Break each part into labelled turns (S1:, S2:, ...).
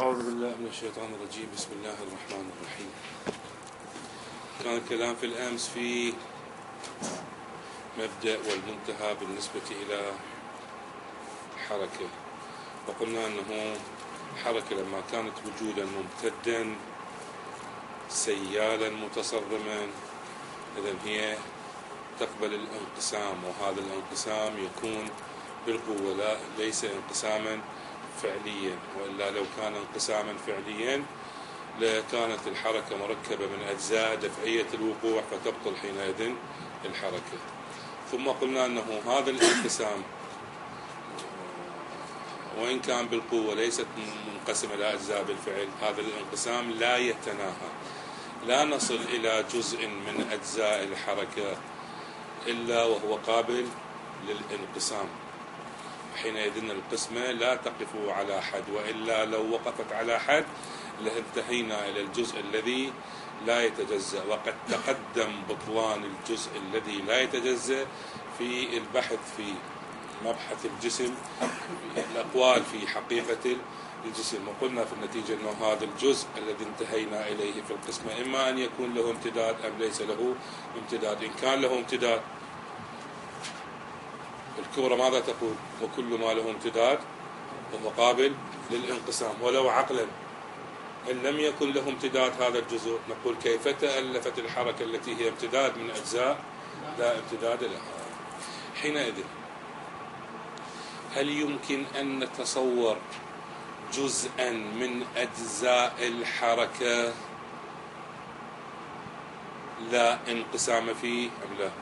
S1: أعوذ بالله من الشيطان الرجيم. بسم الله الرحمن الرحيم. كان الكلام في الأمس في مبدأ والمنتهى بالنسبة إلى حركة، وقلنا أنه حركة لما كانت وجودا ممتدا سيالا متصرما إذن هي تقبل الانقسام، وهذا الانقسام يكون بالقوة ليس انقساما فعليا، وإلا لو كان انقساما فعليا لكانت الحركة مركبة من أجزاء دفعية الوقوع فتبطل حينئذ الحركة. ثم قلنا أنه هذا الانقسام وإن كان بالقوة ليست منقسمة إلى أجزاء بالفعل، هذا الانقسام لا يتناهى، لا نصل إلى جزء من أجزاء الحركة إلا وهو قابل للانقسام. حينئذ القسمة لا تقف على حد، وإلا لو وقفت على حد لانتهينا إلى الجزء الذي لا يتجزأ، وقد تقدم بطلان الجزء الذي لا يتجزأ في البحث في مبحث الجسم، الأقوال في حقيقة الجسم. وقلنا في النتيجة أنه هذا الجزء الذي انتهينا إليه في القسمة إما أن يكون له امتداد أم ليس له امتداد. إن كان له امتداد الكبرى ماذا تقول؟ وكل ما له امتداد وهو قابل للانقسام. ولو عقلا إن لم يكن له امتداد هذا الجزء نقول كيف تألفت الحركة التي هي امتداد من أجزاء لا امتداد لها. حينئذ هل يمكن أن نتصور جزءا من أجزاء الحركة لا انقسام فيه أم لا؟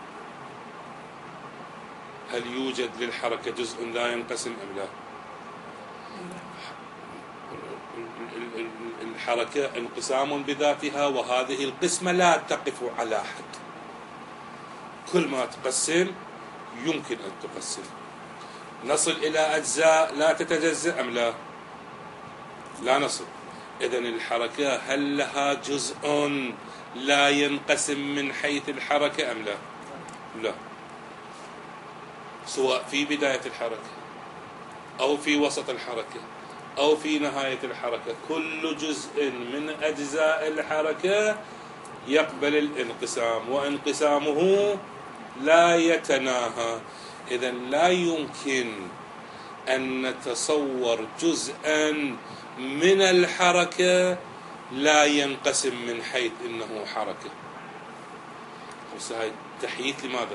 S1: هل يوجد للحركة جزء لا ينقسم أم لا؟ الحركة انقسام بذاتها، وهذه القسمة لا تقف على حد، كل ما تقسم يمكن أن تقسم. نصل إلى أجزاء لا تتجزأ أم لا؟ لا نصل. إذن الحركة هل لها جزء لا ينقسم من حيث الحركة أم لا؟ لا، سواء في بداية الحركة أو في وسط الحركة أو في نهاية الحركة، كل جزء من أجزاء الحركة يقبل الانقسام، وانقسامه لا يتناهى. إذن لا يمكن أن نتصور جزءا من الحركة لا ينقسم من حيث إنه حركة. بس هاي تحييث لماذا؟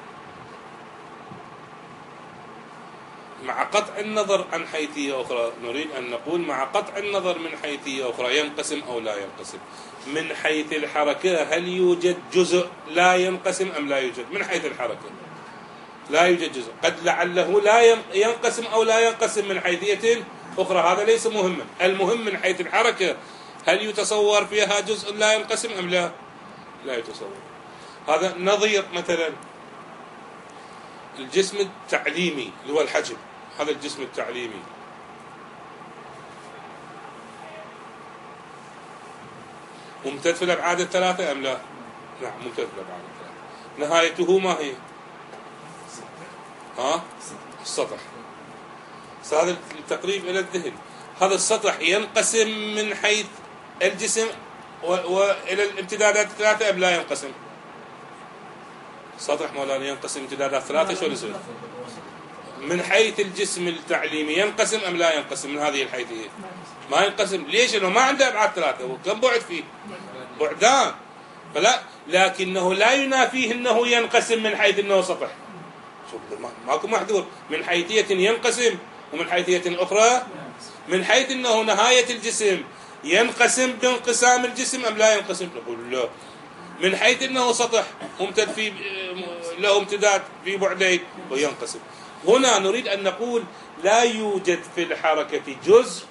S1: مع قطع النظر عن حيثية أخرى نريد أن نقول مع قطع النظر من حيثية أخرى ينقسم أو لا ينقسم. من حيث الحركة هل يوجد جزء لا ينقسم أم لا يوجد؟ من حيث الحركة لا يوجد جزء، قد لعله لا ينقسم أو لا ينقسم من حيثية أخرى، هذا ليس مهما. المهم من حيث الحركة هل يتصور فيها جزء لا ينقسم أم لا؟ لا يتصور. هذا نظير مثلا الجسم التعليمي اللي هو الحجم، هذا الجسم التعليمي ممتد في الأبعاد الثلاثة أم لا؟ نعم ممتد في الأبعاد الثلاثة. نهايته ما هي؟ السطح. هذا التقريب إلى الذهن. هذا السطح ينقسم من حيث الجسم وإلى الامتدادات الثلاثة أم لا ينقسم؟ سطح مولانا ينقسم امتدادات ثلاثة، شو يصير؟ من حيث الجسم التعليمي ينقسم أم لا ينقسم من هذه الحيثية؟ ما ينقسم. ليش؟ إنه ما عنده أبعاد ثلاثة، وكم بعد فيه؟ بعدان. فلا، لكنه لا ينافيه أنه ينقسم من حيث أنه سطح. شوف ماكو محذور، من حيثية ينقسم ومن حيثية أخرى. من حيث أنه نهاية الجسم ينقسم بانقسام الجسم أم لا ينقسم؟ نقول لا. من حيث أنه سطح ممتد في له امتداد في بعدين وينقسم. هنا نريد أن نقول لا يوجد في الحركة جزء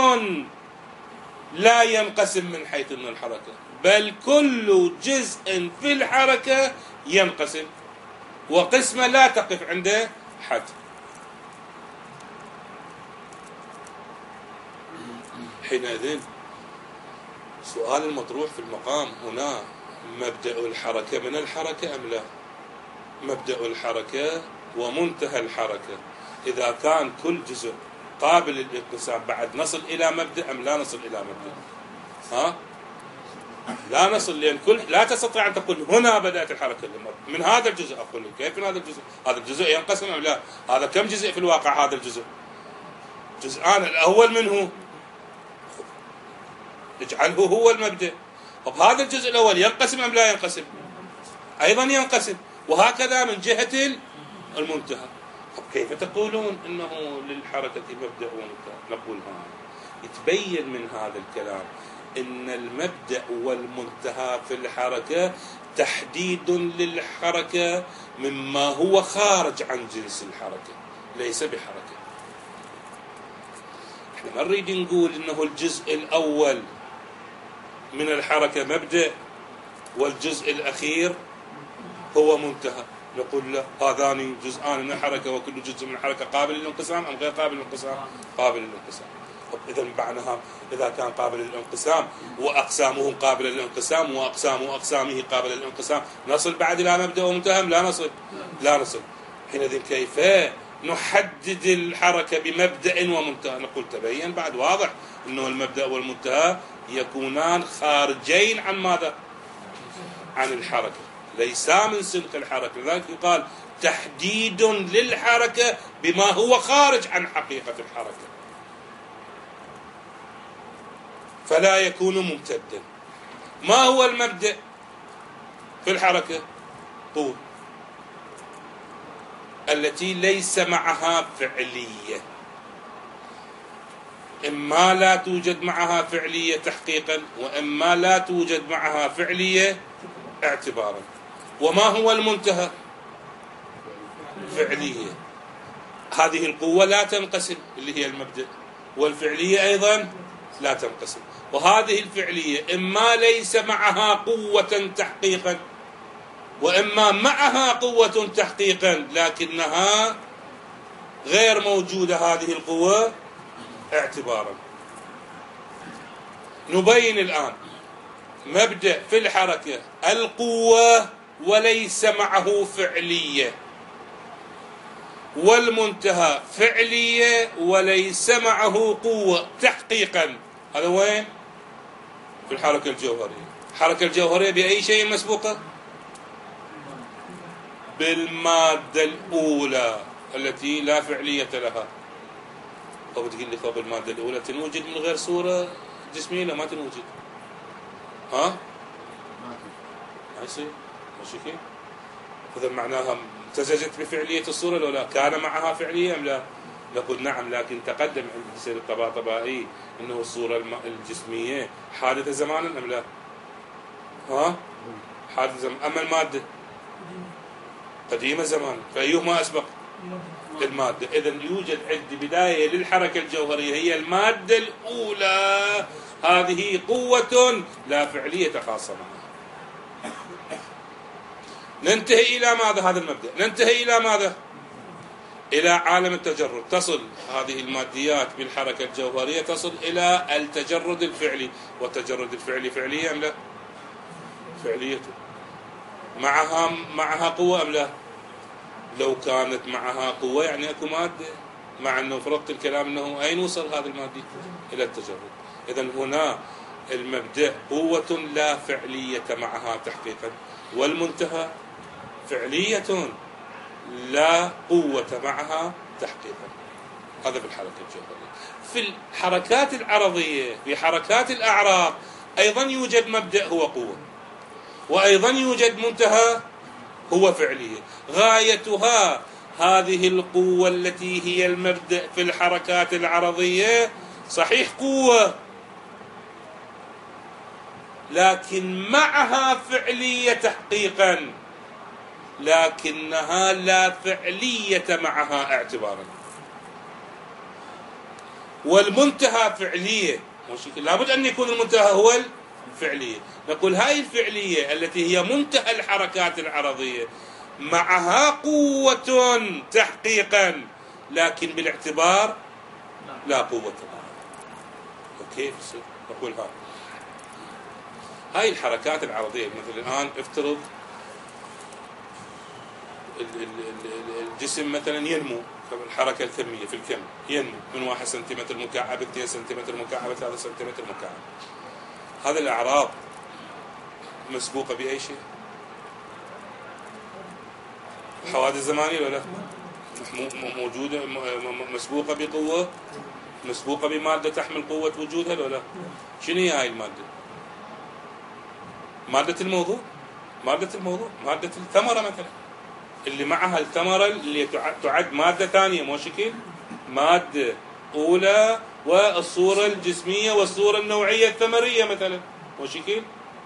S1: لا ينقسم من حيث أن الحركة، بل كل جزء في الحركة ينقسم، وقسمة لا تقف عنده حد. حينئذ سؤال المطروح في المقام هنا مبدأ الحركة من الحركة أم لا؟ مبدأ الحركة ومنتهى الحركة. إذا كان كل جزء قابل للانقسام بعد نصل إلى مبدأ أم لا نصل إلى مبدأ؟ ها؟ لا نصل، لأن لا تستطيع أن تقول هنا بدأت الحركة من هذا الجزء. أقول كيف من هذا الجزء؟ هذا الجزء ينقسم أم لا؟ هذا كم جزء في الواقع؟ هذا الجزء جزءان، الأول منه اجعله هو المبدأ. طب هذا الجزء الأول ينقسم أم لا ينقسم؟ أيضا ينقسم، وهكذا من جهة المنتهى. طب كيف تقولون إنه للحركة مبدأ ومنتهى؟ نقول يتبين من هذا الكلام إن المبدأ والمنتهى في الحركة تحديد للحركة مما هو خارج عن جنس الحركة، ليس بحركة. احنا ما نريد نقول إنه الجزء الأول من الحركة مبدأ والجزء الأخير هو منتهى. نقول له هذان جزءان من الحركة، وكل جزء من الحركة قابل للانقسام أم غير قابل للانقسام؟ قابل للانقسام. إذا معناها إذا كان قابل للانقسام وأقسامه قابلة للانقسام وأقسامه قابلة للانقسام، نصل بعد إلى مبدأ ومنتهى؟ لا نصل. لا نصل. حينئذ كيف نحدد الحركة بمبدأ ومنتهى؟ نقول تبين بعد واضح أنه المبدأ والمنتهى يكونان خارجين عن ماذا؟ عن الحركة، ليسا من سلك الحركة. لذلك يقال تحديد للحركة بما هو خارج عن حقيقة الحركة، فلا يكون ممتدا. ما هو المبدأ في الحركة؟ قوة التي ليس معها فعلية، إما لا توجد معها فعلية تحقيقا، وإما لا توجد معها فعلية اعتبارا. وما هو المنتهى؟ فعلية. هذه القوة لا تنقسم اللي هي المبدأ، والفعلية أيضا لا تنقسم. وهذه الفعلية إما ليس معها قوة تحقيقا، وإما معها قوة تحقيقا لكنها غير موجودة هذه القوة اعتبارا. نبين الآن مبدأ في الحركة القوة وليس معه فعلية، والمنتهى فعلية وليس معه قوة تحقيقا. هذا وين؟ في الحركة الجوهرية. الحركة الجوهرية بأي شيء مسبوقة؟ بالمادة الأولى التي لا فعلية لها. طب تقول لي طب المادة الأولى تنوجد من غير صورة جسمية؟ لا، ما تنوجد. ها؟ ما يصير. ماشي كيف؟ إذا معناها امتزجت بفعلية الصورة لو لا؟ كان معها فعلية أم لا؟ نقول نعم، لكن تقدم عند سير الطباطبائي أنه الصورة الجسمية حادثة زمانا أم لا؟ ها؟ حادثة زمانا. أما المادة قديمة زمانا، فأيهما أسبق؟ المادة. إذن يوجد عندي بداية للحركة الجوهرية هي المادة الأولى، هذه قوة لا فعلية خاصة معها. ننتهي إلى ماذا هذا المبدأ؟ ننتهي إلى ماذا؟ إلى عالم التجرد. تصل هذه الماديات بالحركة الجوهرية تصل إلى التجرد الفعلي. والتجرد الفعلي فعلية أم لا؟ فعلية. معها قوة أم لا؟ لو كانت معها قوة يعني أكو مادة، مع أنه فرضت الكلام أنه أين وصل هذا المادة؟ إلى التجرد. إذن هنا المبدأ قوة لا فعلية معها تحقيقا، والمنتهى فعلية لا قوة معها تحقيقا. هذا في الحركة الجوهرية. في الحركات العرضية، في حركات الأعراض أيضا يوجد مبدأ هو قوة، وأيضا يوجد منتهى هو فعلية. غايتها هذه القوة التي هي المبدأ في الحركات العرضية صحيح قوة، لكن معها فعلية تحقيقا، لكنها لا فعلية معها اعتبارا. والمنتهى فعلية، لابد أن يكون المنتهى هو الفعلية. نقول هاي الفعلية التي هي منتهى الحركات العرضية معها قوة تحقيقا، لكن بالاعتبار لا قوة معها. كيف نقول هاي الحركات العرضية؟ مثل الآن افترض الجسم مثلا ينمو الحركة الكمية في الكم ينمو من 1 سنتيمتر مكعب، 2 سنتيمتر مكعب، 3 سنتيمتر مكعب. هذه الأعراض مسبوقة بأي شيء؟ حوادث زمانية ولا لا؟ موجودة، مسبوقة بقوة، مسبوقة بمادة تحمل قوة وجودها ولا لا؟ شنو هي هاي المادة؟ مادة الموضوع، مادة الموضوع، مادة الثمرة مثلا، اللي معها الثمرة اللي تعد مادة ثانية، مو شكل؟ مادة أولى والصورة الجسمية والصورة النوعية الثمرية مثلا، مو شكل؟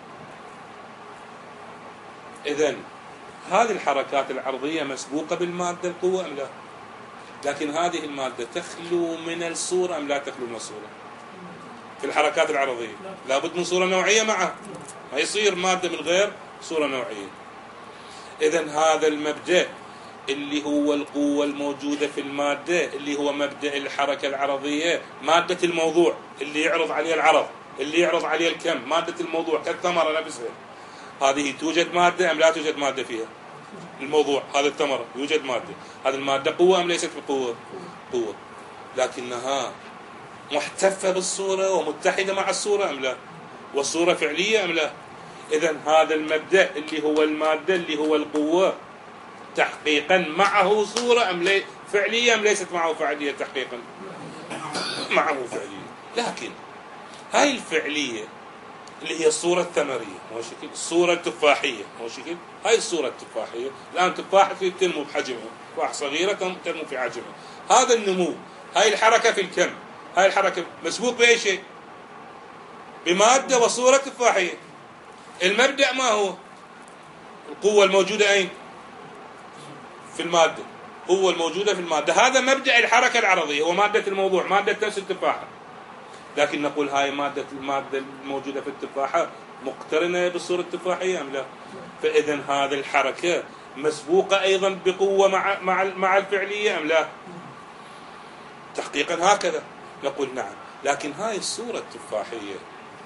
S1: إذن هذه الحركات العرضية مسبوقة بالمادة القوة أم لا؟ لكن هذه المادة تخلو من الصورة أم لا تخلو من الصورة؟ في الحركات العرضية لابد من صورة نوعية معها، ما يصير مادة من غير صورة نوعية. إذن هذا المبدأ اللي هو القوة الموجودة في المادة، اللي هو مبدأ الحركة العرضية، مادة الموضوع اللي يعرض عليه العرض، اللي يعرض عليه الكم، مادة الموضوع كالثمرة نفسها، هذه توجد مادة أم لا توجد مادة فيها؟ الموضوع هذا الثمرة يوجد مادة، هذه المادة قوة أم ليست بقوة؟ قوة، لكنها محتفة بالصورة ومتحدة مع الصورة أم لا؟ والصورة فعلية أم لا؟ إذن هذا المبدأ اللي هو المادة اللي هو القوة تحقيقا معه صورة أم فعلية أم ليست معه فعلية تحقيقا؟ معه فعلية. لكن هاي الفعلية اللي هي الصورة الثمرية، مو شكل؟ الصورة التفاحية، مو شكل؟ هاي الصورة التفاحية الآن تفاحة تنمو بحجمها، تفاحة صغيرة تنمو في حجمها، هذا النمو، هاي الحركة في الكم، هاي الحركة مسبوق بأي شيء؟ بمادة وصورة تفاحية. المبدأ ما هو؟ القوة الموجودة أين؟ في المادة، قوة الموجودة في المادة، هذا مبدأ الحركة العرضية، هو مادة الموضوع، مادة نفس التفاحة. لكن نقول هاي المادة الموجودة في التفاحة مقترنة بالصورة التفاحية أم لا؟ فإذن هذه الحركة مسبوقة أيضا بقوة مع الفعلية أم لا؟ تحقيقا هكذا نقول نعم. لكن هاي الصورة التفاحية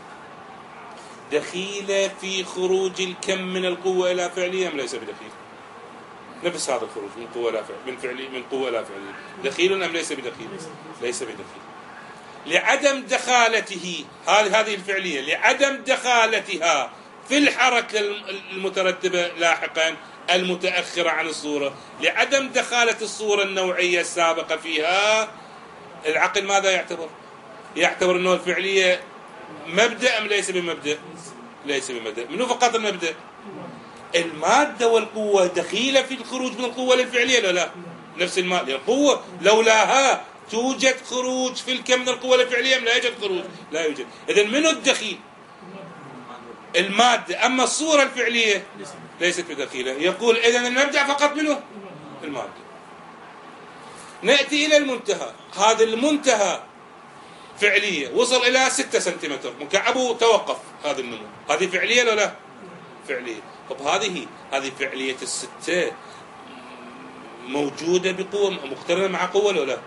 S1: دخيلة في خروج الكم من القوة إلى فعلية أم ليس بدخيل؟ نفس هذا الخروج من قوة إلى من قوة إلى فعلية دخيل أم ليس بدخيل؟ ليس بدخيل، لعدم دخالته هذه الفعلية، لعدم دخالتها في الحركة المترتبة لاحقا المتأخرة عن الصورة، لعدم دخالة الصورة النوعية السابقة فيها، العقل ماذا يعتبر؟ يعتبر أنه الفعلية مبدأ أم ليس بمبدأ؟ ليس بمبدأ. منو فقط المبدأ؟ المادة والقوة دخيلة في الخروج من القوة للفعلية ولا لا؟ نفس المادة، القوة لولاها توجد خروج في الكم من القوة الفعلية أم لا يوجد خروج؟ لا يوجد. إذن منو الدخيل؟ المادة. أما الصورة الفعلية ليست بدخيلة. يقول إذن المبدأ فقط منو؟ المادة. نأتي إلى المنتهى، هذا المنتهى فعلية وصل إلى 6 سنتيمتر مكعب وتوقف، هذا النمو، هذه فعلية ولا لا؟ فعلية. طب هذه فعلية ال6 موجودة بقوة مقترنة مع قوة ولا لا؟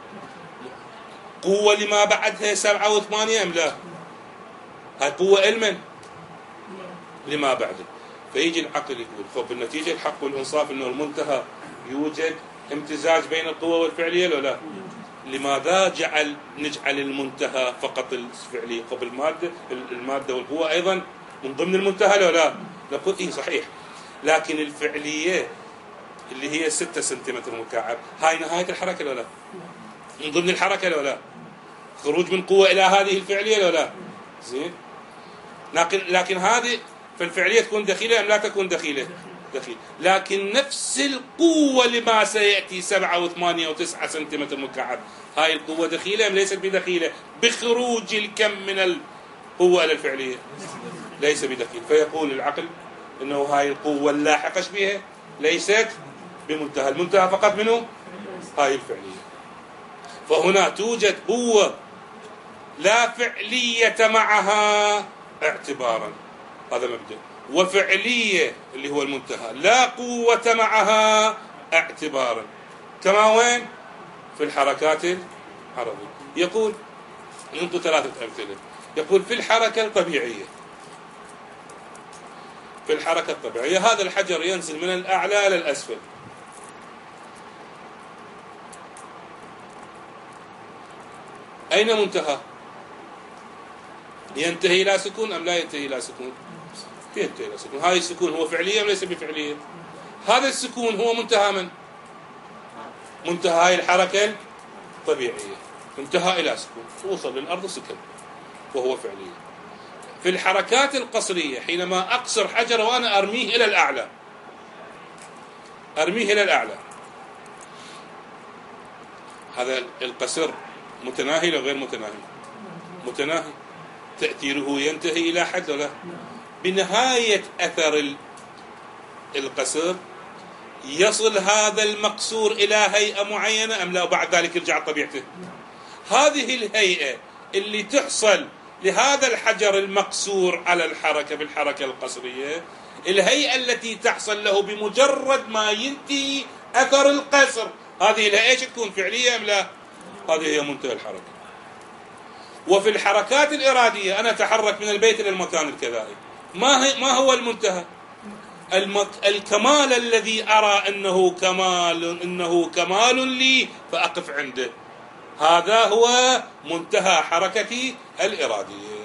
S1: قوة لما بعدها 7 و8 أم لا؟ هاي قوة المن لما بعده. فيجي العقل يقول خب النتيجة الحق والإنصاف إنه المنتهى يوجد امتزاج بين القوة والفعلية ولا لا؟ لماذا نجعل المنتهى فقط الفعلية؟ خب المادة والقوة أيضا من ضمن المنتهى ولا لا؟ نقول إيه صحيح، لكن الفعلية اللي هي 6 سنتيمتر مكعب هاي نهاية الحركة ولا لا؟ من ضمن الحركة ولا لا؟ خروج من قوة إلى هذه الفعلية ولا لا؟ زين. لكن هذه فالفعلية تكون دخيلة أم لا تكون دخيلة؟ دخيل. لكن نفس القوة لما سيأتي 7 و8 و9 سنتيمتر مكعب، هاي القوة دخيلة أم ليست بدخيلة؟ بخروج الكم من القوة إلى الفعلية ليس بدخيل. فيقول العقل إنه هاي القوة اللاحقة بها ليست بمنتهى، المنتهى فقط منه هاي الفعلية. فهنا توجد قوة لا فعلية معها اعتبارا، هذا مبدأ، وفعلية اللي هو المنتهى لا قوة معها اعتبارا، كما وين؟ في الحركات العرضية. يقول ننطي 3 أمثلة. يقول في الحركة الطبيعية، في الحركة الطبيعية هذا الحجر ينزل من الأعلى إلى الأسفل، أين منتهى؟ ينتهي إلى سكون أم لا ينتهي إلى سكون؟ ينتهي إلى سكون. هذا السكون هو فعلية أم ليس بفعلية؟ هذا السكون هو منتهى من؟ منتهى الحركة الطبيعية، انتهى إلى سكون، وصل للأرض سكن وهو فعلية. في الحركات القصرية حينما أقصر حجر وأنا أرميه إلى الأعلى، أرميه إلى الأعلى، هذا القصر متناهي أو غير متناهي؟ متناهي. تأثيره ينتهي إلى حد ولا؟ بنهاية أثر القصر يصل هذا المقصور إلى هيئة معينة أم لا؟ وبعد ذلك يرجع طبيعته. هذه الهيئة اللي تحصل لهذا الحجر المقصور على الحركة في الحركة القصرية، الهيئة التي تحصل له بمجرد ما ينتهي أثر القصر، هذه الهيئة ايش تكون؟ فعلية أم لا؟ هذه هي منتهى الحركة. وفي الحركات الإرادية أنا أتحرك من البيت إلى المكان الكذائي، ما هو المنتهى؟ الكمال الذي أرى أنه كمال لي فأقف عنده، هذا هو منتهى حركتي الإرادية.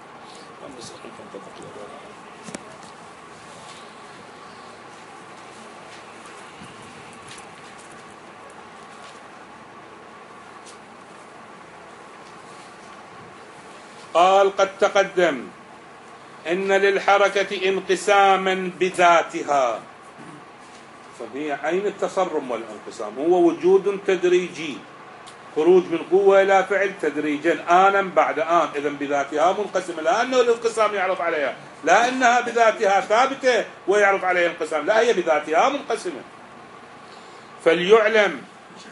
S1: قال قد تقدم إن للحركة انقساما بذاتها، فهي عين التصرم والانقسام، هو وجود تدريجي، خروج من قوة إلى فعل تدريجا آنا بعد آن، إذا بذاتها منقسمة، لا أنه الانقسام يعرف عليها، لا أنها بذاتها ثابتة ويعرف عليها انقسام، لا هي بذاتها منقسمة. فليعلم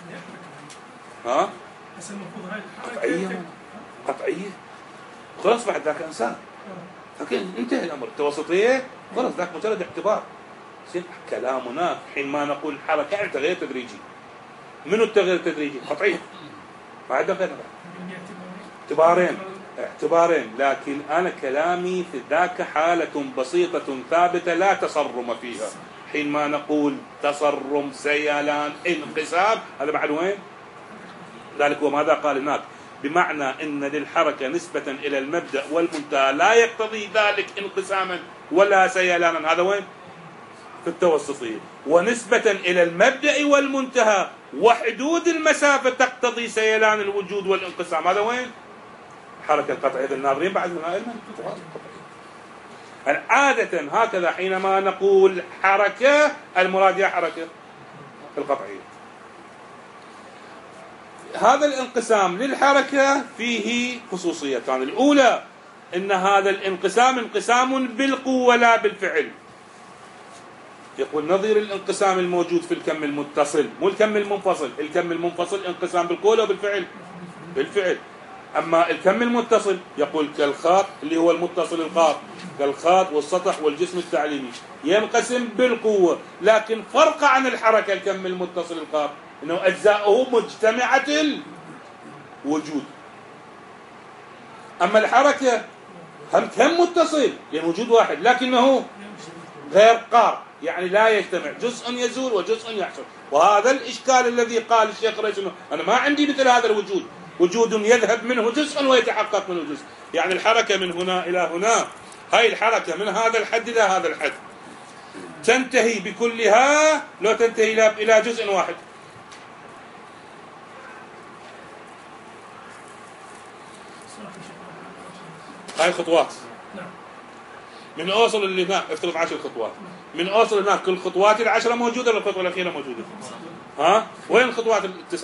S1: قطعية، قطعية خلاص، بعد ذاك إنسان، لكن انتهى الأمر. توسطية خلاص ذاك مجرد اعتبار. كلامنا حين ما نقول حركة يعني تغيير تدريجي. منو التغيير التدريجي؟ قطعية، ما عندنا غير اعتبارين، لكن أنا كلامي في ذاك حالة بسيطة ثابتة لا تصرم فيها. حين ما نقول تصرم، سيلان، انقسام، هذا بعد وين؟ ذلك وماذا قال هناك؟ بمعنى أن للحركة نسبة إلى المبدأ والمنتهى لا يقتضي ذلك انقساما ولا سيلانا، هذا وين؟ في التوسطية. ونسبة إلى المبدأ والمنتهى وحدود المسافة تقتضي سيلان الوجود والانقسام، هذا وين؟ حركة القطعية الناظرين بعد من علما. عادة هكذا حينما نقول حركة المراد هي حركة القطعية. هذا الانقسام للحركة فيه خصوصيتان، الأولى أن هذا الانقسام انقسام بالقوة لا بالفعل. يقول نظير الانقسام الموجود في الكم المتصل، مو الكم المنفصل، الكم المنفصل انقسام بالقوة لا بالفعل؟ بالفعل. أما الكم المتصل يقول كالخاط اللي هو المتصل القاط، كالخاط والسطح والجسم التعليمي، ينقسم بالقوة، لكن فرق عن الحركة الكم المتصل القاط إنه أجزاؤه مجتمعة الوجود. أما الحركة هم كم متصل يعني وجود واحد لكنه غير قار، يعني لا يجتمع، جزء يزول وجزء يحصل. وهذا الإشكال الذي قال الشيخ رئيس أنا ما عندي مثل هذا الوجود، وجود يذهب منه جزء ويتحقق منه جزء، يعني الحركة من هنا إلى هنا، هاي الحركة من هذا الحد إلى هذا الحد تنتهي بكلها لو تنتهي إلى جزء واحد. هاي خطوات من أوصل اللي هناك، افترض 10 خطوات، من أوصل هناك كل خطوات ال10 موجودة ولا الخطوة الأخيرة موجودة؟ وين الخطوات ال9؟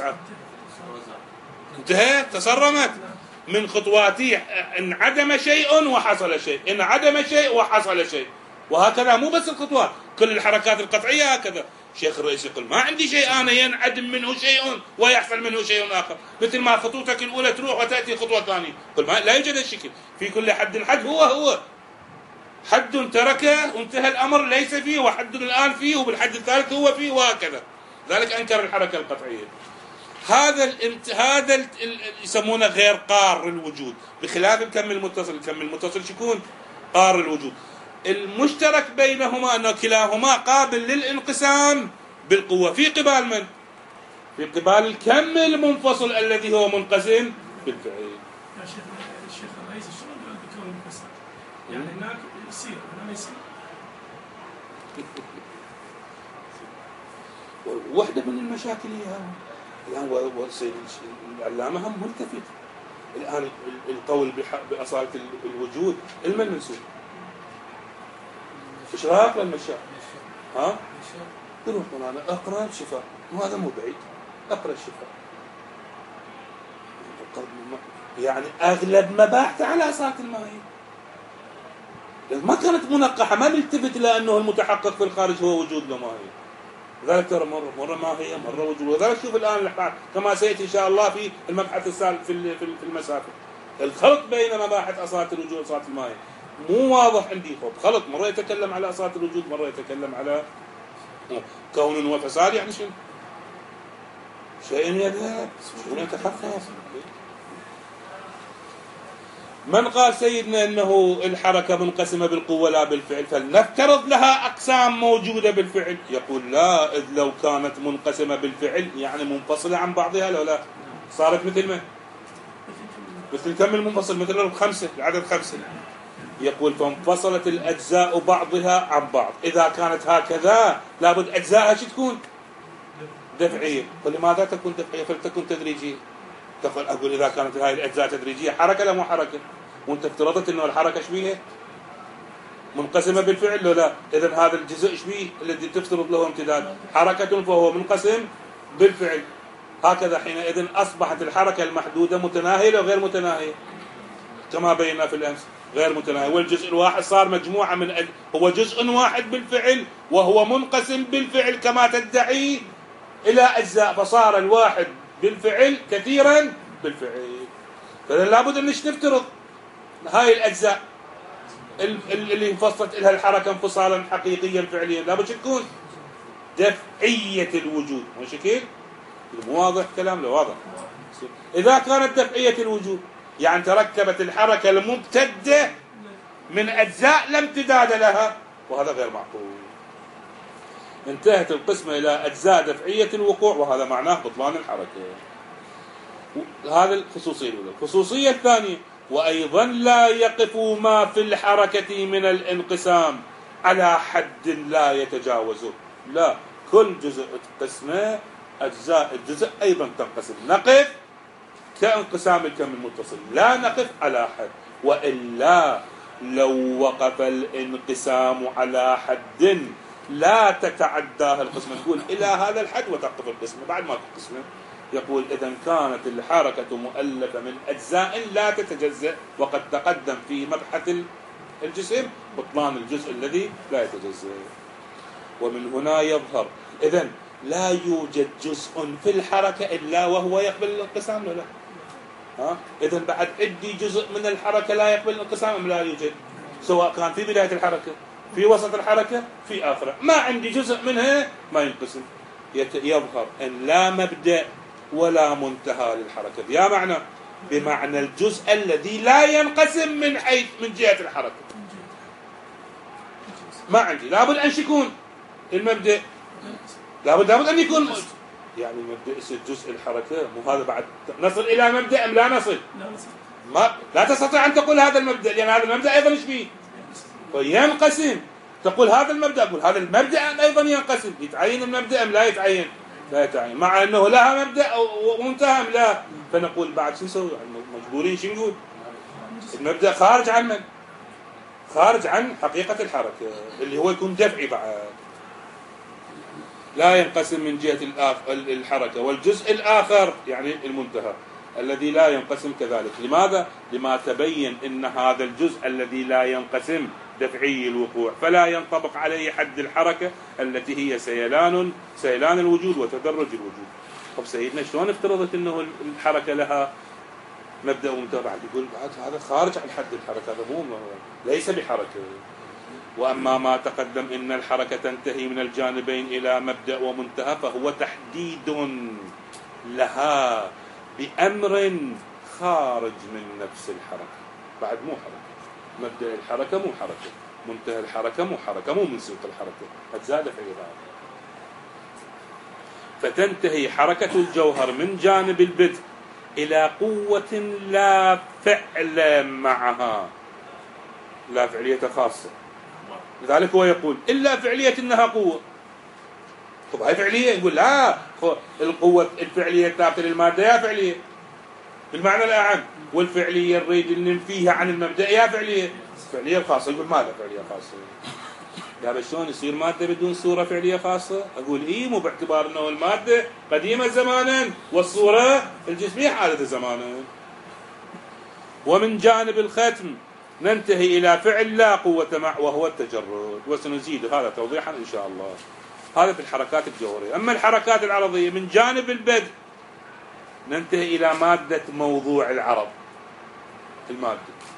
S1: انتهت، تصرمت. من خطواتي إن عدم شيء وحصل شيء، إن عدم شيء وحصل شيء، وهكذا. مو بس الخطوات، كل الحركات القطعية هكذا. شيخ الرئيس يقول ما عندي شيء أنا ينعدم منه شيء ويحصل منه شيء آخر، مثل ما خطوتك الأولى تروح وتأتي خطوة ثانية. قل ما لا يوجد الشكل في كل حد، الحد هو حد تركه وانتهى الأمر ليس فيه، وحد الآن فيه، وبالحد الثالث هو فيه، وهكذا. ذلك أنكر الحركة القطعية. هذا يسمونه غير قار الوجود، بخلاف الكم المتصل. الكم المتصل يكون قار الوجود. المشترك بينهما أن كلاهما قابل للانقسام بالقوة في قبال من؟ في قبال الكم المنفصل الذي هو منقسم بالفعل.
S2: يا شيخ الشيخ الرئيس شلون قال بكون مكسر؟ يعني هناك يصير هنا ما يصير.
S1: واحدة من المشاكل هي الآن والسيد العلامة هم ملتفت الآن القول بأصالة الوجود المن منسوب. ايش رايك للمشاء؟ ها؟ يروح مولانا اقرا الشفاء وهذا مو بعيد، اقرا الشفاء يعني اغلب مباحثه على اصالة الماهي، ما كانت منقحه، ما نلتفت الى انه المتحقق في الخارج هو وجود له ماهي. لذلك ترى مره ماهيه مره وجود. وذلك شوف الان كما سياتي ان شاء الله في المبحث الثالث في المسافه، الخلط بين مباحث اصالة الوجود واصالة الماهي مو واضح عندي. خلط مره يتكلم على اصالة الوجود مره يتكلم على كون وفساد، يعني شنو؟ شيء يذهب شنو يتخفف. من قال سيدنا انه الحركه منقسمه بالقوه لا بالفعل، فلنفترض لها اقسام موجوده بالفعل. يقول لا، اذ لو كانت منقسمه بالفعل يعني منفصله عن بعضها، لو لا صارت مثل من؟ مثل كم المنفصل؟ مثل خمسه، العدد خمسه. يقول فانفصلت الاجزاء بعضها عن بعض. اذا كانت هكذا لابد اجزائها شو تكون؟ دفعيه. فلماذا تكون دفعيه؟ فلتكن تدريجيه. اقول اذا كانت هاي الاجزاء تدريجيه حركه لا مو حركه، وانت افترضت انه الحركه ايش بيها؟ منقسمه بالفعل، لو لا اذا هذا الجزء ايش بيه الذي تفترض له امتداد؟ حركه، فهو منقسم بالفعل. هكذا حينئذ اصبحت الحركه المحدوده متناهيه لو غير متناهيه، كما بينا في الامس غير متناهي. والجزء الواحد صار مجموعه من هو جزء واحد بالفعل وهو منقسم بالفعل كما تدعي الى اجزاء، فصار الواحد بالفعل كثيرا بالفعل. فلا لابد ان نفترض هاي الاجزاء اللي انفصلت لها الحركه انفصالا حقيقيا فعليا لابد تكون دفعيه الوجود. مش كيف؟ مو واضح كلام؟ لا واضح. اذا كانت دفعيه الوجود يعني تركبت الحركه الممتده من اجزاء لا امتداد لها، وهذا غير معقول. انتهت القسمه الى اجزاء دفعيه الوقوع، وهذا معناه بطلان الحركه. هذا الخصوصيه الاولى. الخصوصيه الثانيه وايضا لا يقف ما في الحركه من الانقسام على حد لا يتجاوزه. لا، كل جزء قسمه اجزاء الجزء ايضا تنقسم. نقف كانقسام الكم المتصل، لا نقف على حد. والا لو وقف الانقسام على حد لا تتعداه القسمه، تقول الى هذا الحد وتقف القسمه بعد ما القسمه. يقول اذا كانت الحركه مؤلفه من اجزاء لا تتجزا، وقد تقدم في مبحث الجسم بطلان الجزء الذي لا يتجزا. ومن هنا يظهر اذا لا يوجد جزء في الحركه الا وهو يقبل الانقسام، ولا اذا بعد عندي جزء من الحركه لا يقبل الانقسام ام لا يوجد؟ سواء كان في بدايه الحركه، في وسط الحركه، في اخره، ما عندي جزء منها ما ينقسم. يظهر ان لا مبدا ولا منتهى للحركه. يا معنى بمعنى الجزء الذي لا ينقسم من جهه الحركه ما عندي. لابد ان يكون المبدا، لابد ان يكون يعني مبدا جزء الحركه. مو هذا بعد نصل الى مبدا ام لا نصل؟ ما لا تستطيع ان تقول هذا المبدا، لان هذا المبدا ايضا ايش فيه؟ فينقسم. تقول هذا المبدا، اقول هذا المبدا ايضا ينقسم. يتعين المبدا ام لا يتعين؟ لا يتعين، مع انه لها مبدا ومنتهى ام لا. فنقول بعد شو نسوي؟ مجبورين شو نقول؟ المبدا خارج عن من؟ خارج عن حقيقه الحركه اللي هو يكون دفعي بعد. لا ينقسم من جهة الحركة. والجزء الآخر يعني المنتهى الذي لا ينقسم كذلك. لماذا؟ لما تبين إن هذا الجزء الذي لا ينقسم دفعي الوقوع، فلا ينطبق عليه حد الحركة التي هي سيلان الوجود وتدرج الوجود. طب سيدنا شلون افترضت إنه الحركة لها مبدأ ومنتهى؟ بعد يقول بعد هذا خارج عن حد الحركة، هذا ليس بحركة. وأما ما تقدم إن الحركة تنتهي من الجانبين إلى مبدأ ومنتهى فهو تحديد لها بأمر خارج من نفس الحركة. بعد مو حركة، مبدأ الحركة مو حركة، منتهى الحركة مو حركة، مو من سوق الحركة، أجزاء دفعية. فتنتهي حركة الجوهر من جانب البدء إلى قوة لا فعل معها، لا فعلية خاصة. لذلك هو يقول إلا فعلية إنها قوة. طب هاي فعلية؟ يقول لا، القوة الفعلية الثابتة للمادة يا فعلية بالمعنى الأعم، والفعلية نريد أن ننفيها عن المبدأ يا فعلية الخاصة. يقول ماذا فعلية خاصة؟ لا شلون يصير مادة بدون صورة فعلية خاصة؟ أقول إيه، مو باعتبار أنه المادة قديمة زمانا والصورة الجسمية حادثة زمانا. ومن جانب الختم ننتهي إلى فعل لا قوة مع وهو التجرد، وسنزيد هذا توضيحا إن شاء الله. هذا في الحركات الجوهرية. أما الحركات العرضية من جانب البدء ننتهي إلى مادة موضوع العرض، المادة،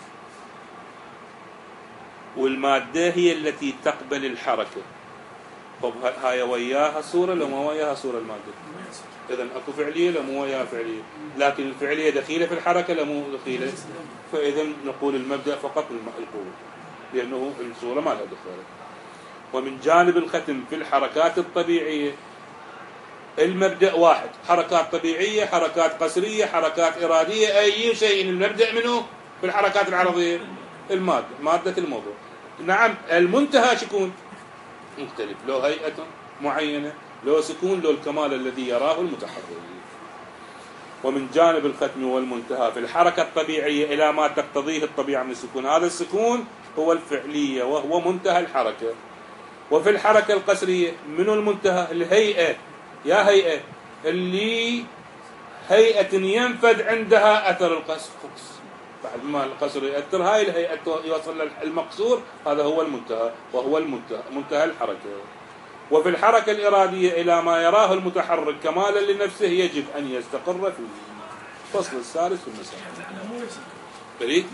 S1: والمادة هي التي تقبل الحركة. طب هاي وياها صورة لو ما وياها صورة المادة؟ إذن أكو فعلية لو مو وياها فعلية، لكن الفعلية دخيلة في الحركة لو مو دخيلة، فإذن نقول المبدأ فقط القوة، لأنه الصورة ما لها دخل. ومن جانب الختم في الحركات الطبيعية المبدأ واحد، حركات طبيعية، حركات قسرية، حركات إرادية، أي شيء المبدأ منه في الحركات العرضية المادة، مادة الموضوع. نعم المنتهى شكون مختلف، لو هيئة معينة، لو سكون، لو الكمال الذي يراه المتحرك. ومن جانب الختم والمنتهى في الحركة الطبيعية إلى ما تقتضيه الطبيعة من السكون، هذا السكون هو الفعلية وهو منتهى الحركة. وفي الحركة القسرية منه المنتهى الهيئة، يا هيئة اللي هيئة ينفذ عندها أثر القصر، بعد ما القصر يأثر هاي الهيئة يوصل المقصور، هذا هو المنتهى وهو منتهى الحركة. وفي الحركة الإرادية إلى ما يراه المتحرك كمالا لنفسه يجب أن يستقر في الفصل الثالث في المسائل. بريد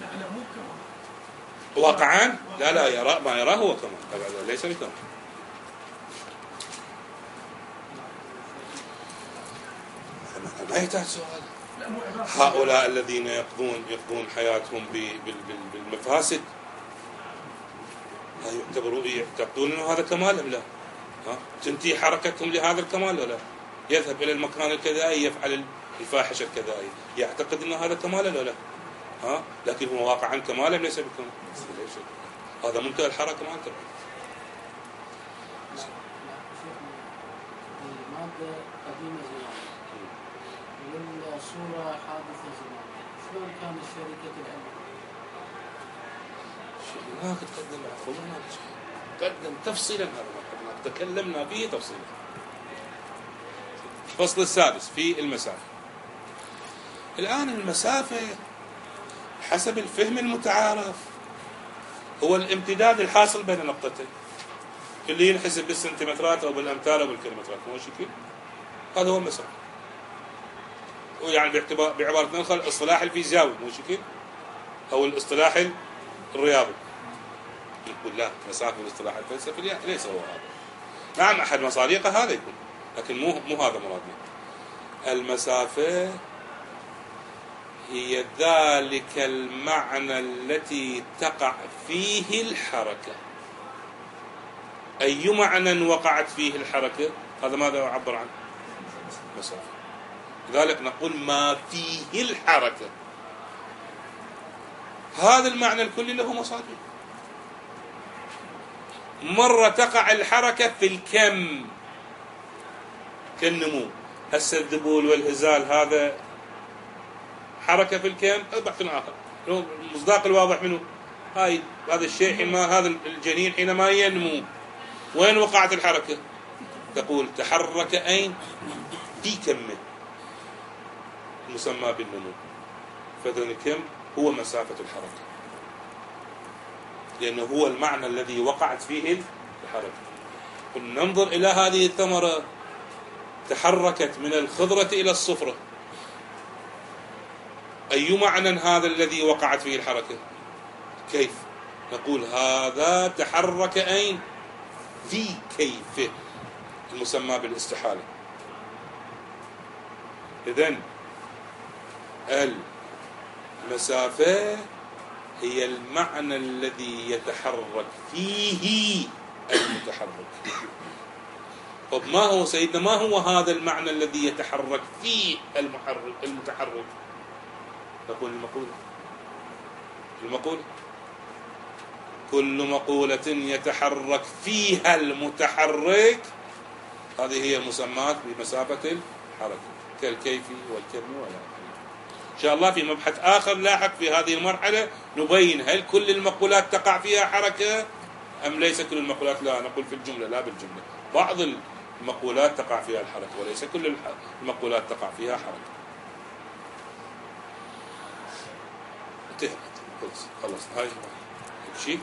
S1: واقعا لا يرى ما يراه هو كمال، ليس بكمال. ما يحتاج سؤال. هؤلاء الذين يقضون حياتهم بالمفاسد يعتقدون انه هذا كمال ام لا؟ تنتهي حركتهم لهذا الكمال ولا؟ يذهب الى المكان الكذائي يفعل الفاحشه الكذائي، يعتقد انه هذا كمال ولا لا؟ لكن هو واقعا كمال ام ليس بكمال؟ هذا منتهى الحركه ما انتهى.
S3: المادة قديمة زمان والصورة حادثة زمان، شلون كانت شركة الأمر؟
S1: هناك تقدم تفصيلا، هذا تكلمنا فيه تفصيلا. الفصل السادس في المسافة. الآن المسافة حسب الفهم المتعارف هو الامتداد الحاصل بين نقطتين اللي ينحسب بالسنتيمترات أو بالأمتار أو بالكيلومترات، مو شكل؟ هذا هو المسافة. ويعني بعبارة نخل الاصطلاح الفيزيائي مو شكل؟ أو الاصطلاح الرياضي. يقول لا، مسافة الاصطلاح الفلسفي ليس هو هذا. نعم أحد مصادقه هذا يكون، لكن مو هذا مرادنا. المسافة هي ذلك المعنى التي تقع فيه الحركة. أي معنى وقعت فيه الحركة هذا ماذا يعبر عنه؟ مسافة. لذلك نقول ما فيه الحركة، هذا المعنى الكلي له مصادر. مرة تقع الحركة في الكم كالنمو، هسه الذبول والهزال هذا حركة في الكم، بحث آخر. المصداق الواضح منه هذا الشيء حينما هذا الجنين حينما ينمو وين وقعت الحركة؟ تقول تحرك أين؟ في كمه مسمى بالنمو. فإذن الكم هو مسافة الحركة، لأنه هو المعنى الذي وقعت فيه الحركة. ننظر إلى هذه الثمرة تحركت من الخضرة إلى الصفرة، أي معنى هذا الذي وقعت فيه الحركة؟ كيف؟ نقول هذا تحرك أين؟ في كيفه المسمى بالاستحالة. إذن المسافة هي المعنى الذي يتحرك فيه المتحرك. طب ما هو سيدنا، ما هو هذا المعنى الذي يتحرك فيه المتحرك؟ نقول المقولة كل مقولة يتحرك فيها المتحرك هذه هي المسمات بمسافة الحركة كالكيفي والكمي والآخر. إن شاء الله في مبحث آخر لاحق في هذه المرحلة نبين هل كل المقولات تقع فيها حركة أم ليس كل المقولات. لا نقول في الجملة لا بالجملة، بعض المقولات تقع فيها الحركة وليس كل المقولات تقع فيها حركة. انتهت خلص هاي شيء.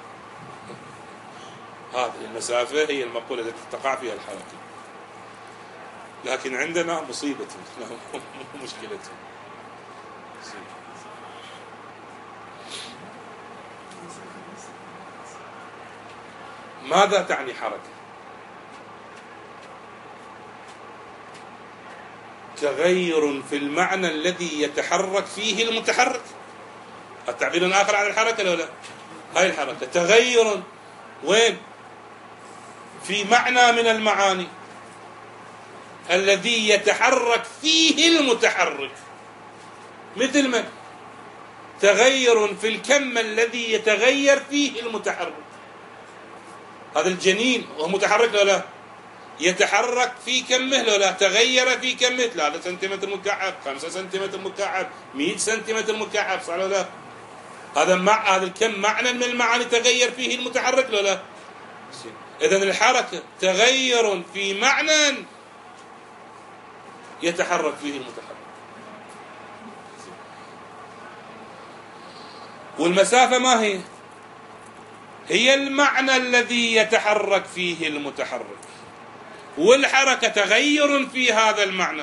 S1: هذه المسافة هي المقولة التي تقع فيها الحركة، لكن عندنا مصيبة مشكلة. ماذا تعني حركة؟ تغير في المعنى الذي يتحرك فيه المتحرك. التعبير آخر عن الحركة لو لا؟ هاي الحركة تغير وين؟ في معنى من المعاني الذي يتحرك فيه المتحرك. مثل من؟ تغير في الكم الذي يتغير فيه المتحرك. هذا الجنين وهو متحرك لو لا؟ يتحرك في كمه لو لا؟ تغير في كمه 3 سنتيمتر مكعب، 5 سنتيمتر مكعب، 100 سنتيمتر مكعب، صح لو لا؟ هذا الكم معنى من المعاني تغير فيه المتحرك لو لا؟ إذن الحركة تغير في معنى يتحرك فيه المتحرك. والمسافة ما هي؟ هي المعنى الذي يتحرك فيه المتحرك، والحركة تغير في هذا المعنى.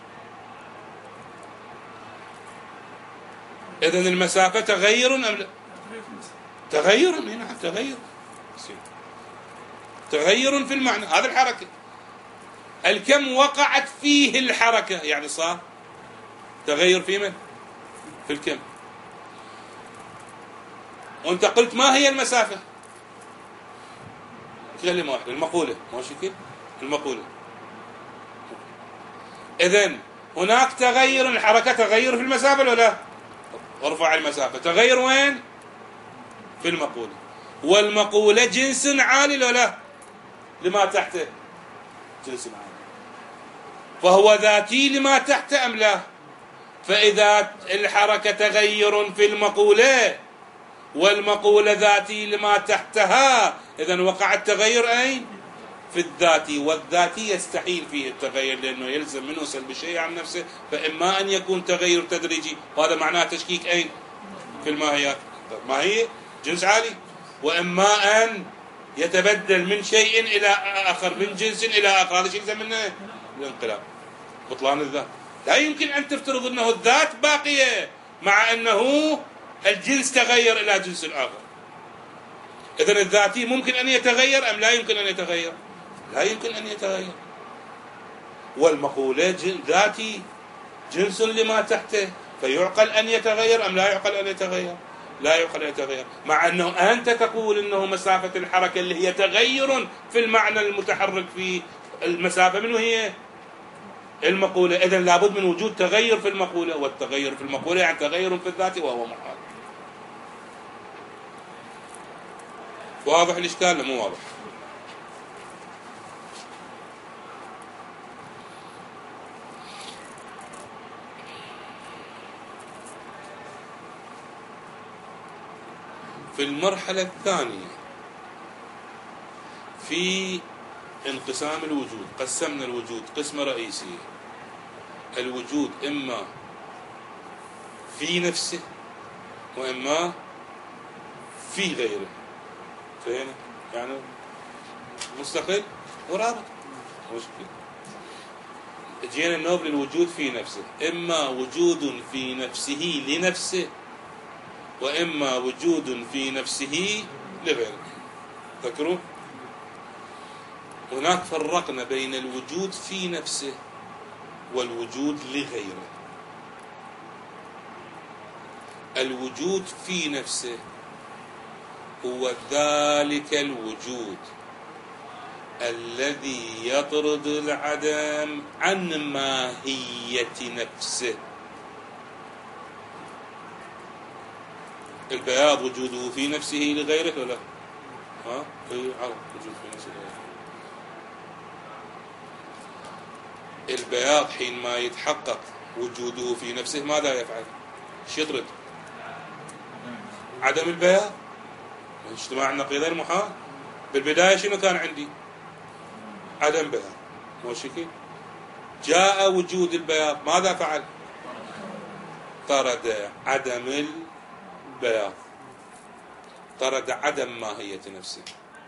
S1: إذن المسافة تغير أم لا؟ تغير، نعم تغير في المعنى. هذا الحركة الكم وقعت فيه الحركة، يعني صار تغير في من؟ في الكم. وانت قلت ما هي المسافة؟ كلمة واحدة، المقولة. ماشي كده المقولة. إذن هناك تغير الحركة، تغير في المسافة ولا لا؟ ارفع المسافة، تغير وين؟ في المقولة. والمقولة جنس عالي ولا لا؟ لما تحته جنس عالي، فهو ذاتي لما تحته أم لا؟ فإذا الحركة تغير في المقولة والمقولة ذاتي لما تحتها، إذن وقع التغير أين؟ في الذاتي، والذاتي يستحيل فيه التغير لأنه يلزم منه سلب شيء عن نفسه. فإما أن يكون تغير تدريجي، وهذا معناه تشكيك أين؟ في الماهيات، ما هي جنس عالي. وإما أن يتبدل من شيء إلى آخر، من جنس إلى آخر، هذا شيء يلزم منه الانقلاب، بطلان الذات. لا يمكن أن تفترض أنه الذات باقية مع أنه الجنس تغير إلى جنس آخر. إذن الذاتي ممكن أن يتغير أم لا يمكن أن يتغير؟ لا يمكن أن يتغير. والمقولة ذاتي جنس لما تحته، فيعقل أن يتغير أم لا يعقل أن يتغير؟ لا يعقل أن يتغير، مع أنه أنت تقول أنه مسافة الحركة اللي هي تغير في المعنى المتحرك في المسافة منه هي المقولة. إذن لابد من وجود تغير في المقولة، والتغير في المقولة يعني تغير في الذات وهو محال. واضح الإشكال مو واضح؟ في المرحلة الثانية في انقسام الوجود، قسمنا الوجود قسمة رئيسية. الوجود إما في نفسه وإما في غيره، فهنا يعني مستقل ورابط. جينا النوب للوجود في نفسه، إما وجود في نفسه لنفسه وإما وجود في نفسه لغيره. تذكروا هناك فرقنا بين الوجود في نفسه والوجود لغيره. الوجود في نفسه هو ذلك الوجود الذي يطرد العدم عن ماهية نفسه. البياض وجوده في نفسه لغيره ولا لا؟ ها؟ عرض وجود في نفسه لغيره. البياض حينما يتحقق وجوده في نفسه ماذا يفعل؟ ايش يطرد؟ عدم البياض. اجتماع النقيضين محال. بالبداية شنو كان عندي؟ عدم بياض، مو شكل. جاء وجود البياض ماذا فعل؟ طرد عدم البياض، طرد عدم ماهية نفسه.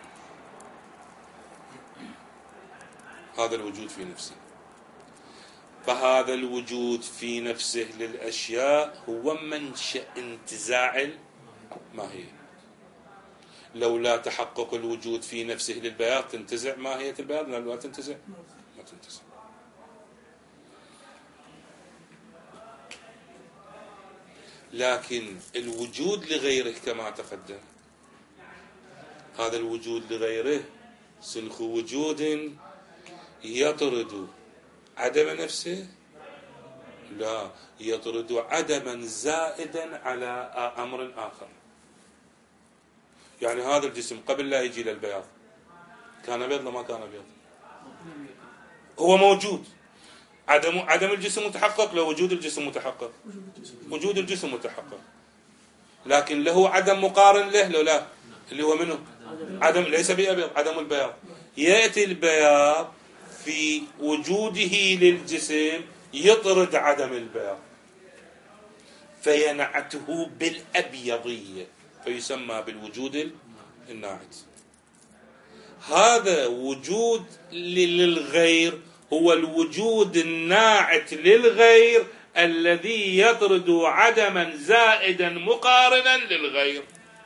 S1: هذا الوجود في نفسه. فهذا الوجود في نفسه للأشياء هو منشأ انتزاع الماهية. لولا تحقق الوجود في نفسه للبياض تنتزع ماهية البياض؟ لا تنتزع، ما تنتزع. لكن الوجود لغيره كما تقدم، هذا الوجود لغيره سنخ وجود يطرد عدم نفسه؟ لا، يطرد عدما زائدا على أمر آخر. يعني هذا الجسم قبل لا يجي للبياض كان أبيض ولا ما كان أبيض؟ هو موجود. عدم الجسم متحقق لو وجود الجسم متحقق؟ وجود الجسم متحقق. لكن له عدم مقارن له لو لا، اللي هو منه عدم، ليس بأبيض، عدم البياض. يأتي البياض في وجوده للجسم يطرد عدم البياض فينعته بالأبيضية فيسمى بالوجود الناعت. هذا وجود للغير هو الوجود الناعت للغير الذي يطرد عدما زائدا مقارنا للغير.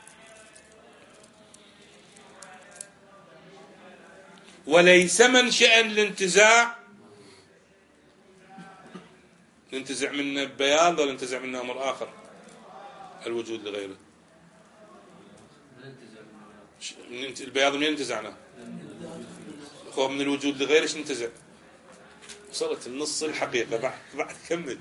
S1: وليس منشأ الانتزاع. ننتزع منه البياض ولا ننتزع منه أمر آخر؟ الوجود لغيره. البياض منين انتزعنا؟ هو من الوجود لغيره. ايش ننتزع؟ وصلت النص الحقيقة. بعد كمل.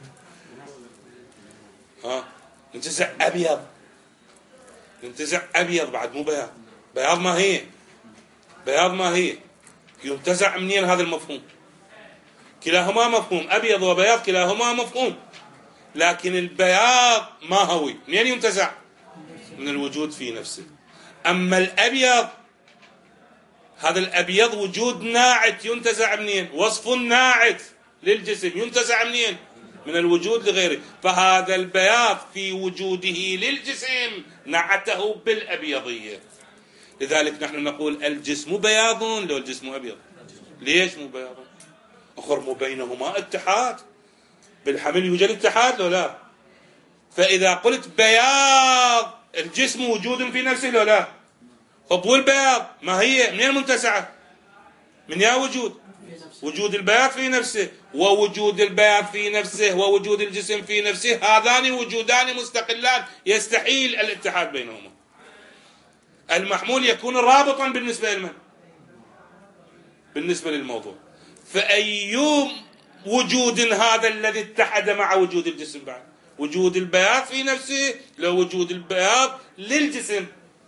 S1: ننتزع أبيض، ننتزع أبيض بعد مو بياض. بياض ما هي، بياض ما هي. ينتزع منين هذا المفهوم؟ كلاهما مفهوم، أبيض وبياض كلاهما مفهوم. لكن البياض ما هوي، منين ينتزع؟ من الوجود في نفسه. أما الأبيض، هذا الأبيض وجود ناعت ينتزع منين؟ وصف ناعت للجسم ينتزع منين؟ من الوجود لغيره. فهذا البياض في وجوده للجسم نعته بالأبيضية. لذلك نحن نقول الجسم بياض لو الجسم أبيض. ليش مو بياض؟ أخر مو بينهما اتحاد. بالحمل يوجد اتحاد لو لا؟ فإذا قلت بياض الجسم وجود في نفسه لو لا؟ طب والبياض ما هي منين منتزعة؟ من يا وجود؟ وجود البياض في نفسه، ووجود البياض في نفسه ووجود الجسم في نفسه هذان وجودان مستقلان يستحيل الاتحاد بينهما. المحمول يكون رابطا بالنسبة لمن؟ بالنسبة للموضوع. فأي وجود هذا الذي اتحد مع وجود الجسم بعد؟ وجود البياض في نفسه لو وجود البياض للجسم.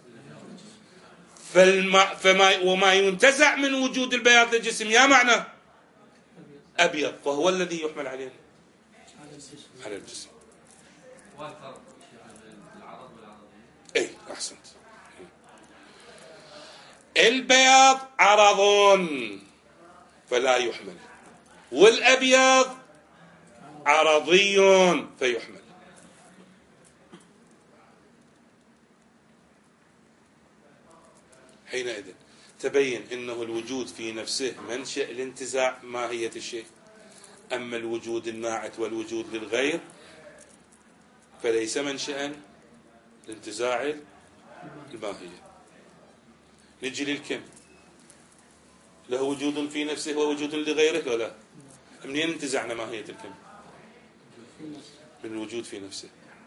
S1: وما ينتزع من وجود البياض للجسم يا معنى أبيض، فهو الذي يحمل عليه على الجسم. اي احسنت. البياض عرض فلا يحمل، والأبيض عرضي فيحمل. حينئذ تبين انه الوجود في نفسه منشأ الانتزاع ماهية الشيء. اما الوجود الناعت والوجود للغير فليس منشأ لانتزاع الماهية. نجي للكم، له وجود في نفسه ووجود لغيره ولا؟ منين انتزعنا ماهية الكم؟ من الوجود في نفسه.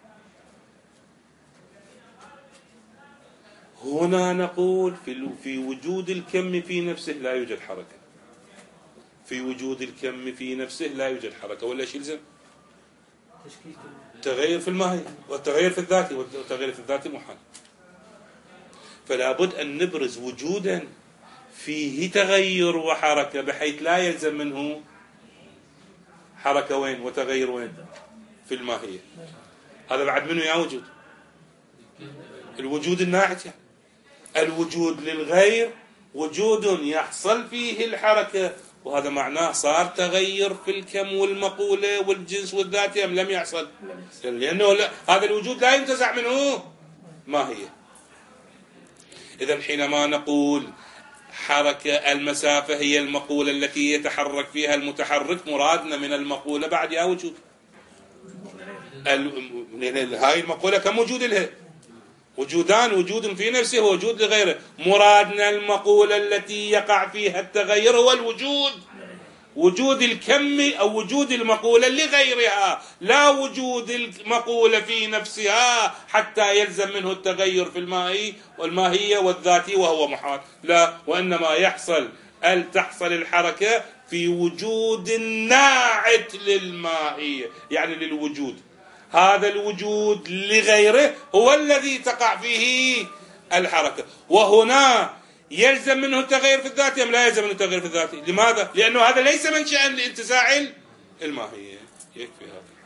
S1: هنا نقول في وجود الكم في نفسه لا يوجد حركة. في وجود الكم في نفسه لا يوجد حركة، ولا شيء يلزم؟
S3: تشكيك
S1: تغير في الماهية والتغير في الذات، والتغير في الذات محال. فلا بد أن نبرز وجودا فيه تغير وحركة بحيث لا يلزم منه حركة وين وتغير وين في الماهية. هذا بعد منه يا وجود الوجود الناعت، يعني الوجود للغير وجود يحصل فيه الحركة، وهذا معناه صار تغير في الكم والمقولة والجنس والذات أم لم يحصل؟ لأنه هذا الوجود لا ينتزع منه ماهية. إذن حينما نقول حركة المسافة هي المقولة التي يتحرك فيها المتحرك، مرادنا من المقولة بعد يا وجود. هاي المقولة كم وجود لها؟ وجودان، وجود في نفسه ووجود لغيره. مرادنا المقولة التي يقع فيها التغير هو الوجود، وجود الكم أو وجود المقولة لغيرها، لا وجود المقولة في نفسها حتى يلزم منه التغير في الماهي والماهية والذاتي وهو محال. لا، وإنما تحصل الحركة في وجود ناعت للماهية، يعني للوجود. هذا الوجود لغيره هو الذي تقع فيه الحركة، وهنا يلزم منه التغير في الذات أم لا يلزم منه التغير في الذات؟ لماذا؟ لأنه هذا ليس منشأ لانتزاع الماهية. يكفي هذا.